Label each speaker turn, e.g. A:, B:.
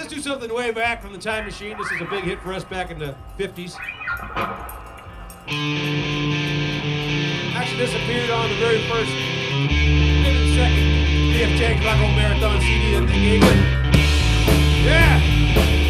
A: do something way back from the Time Machine. This is a big hit for us back in the 50s. Actually, this appeared on the very first, maybe the second BF James Rock and Roll Marathon CD that they gave me. Yeah!